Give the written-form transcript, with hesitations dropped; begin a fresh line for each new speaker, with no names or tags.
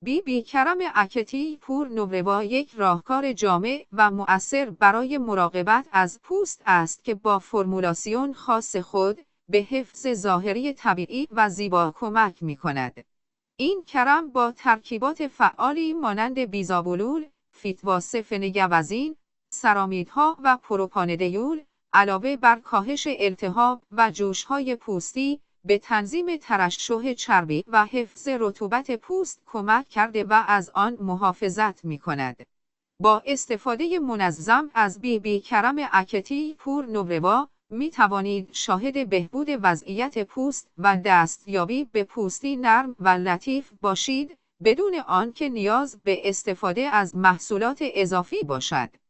بی بی کرم عکتی پور نوروا یک راهکار جامع و مؤثر برای مراقبت از پوست است که با فرمولاسیون خاص خود به حفظ ظاهری طبیعی و زیبا کمک می کند. این کرم با ترکیبات فعالی مانند بیزابولول، فیتواسفن گوزین، سرامیدها و پروپانادیول، علاوه بر کاهش التهاب و جوش‌های پوستی، به تنظیم ترشح چربی و حفظ رطوبت پوست کمک کرده و از آن محافظت می‌کند. با استفاده منظم از بی بی کرم عکتی پور نوروا می توانید شاهد بهبود وضعیت پوست و دستیابی به پوستی نرم و لطیف باشید، بدون آنکه نیاز به استفاده از محصولات اضافی باشد.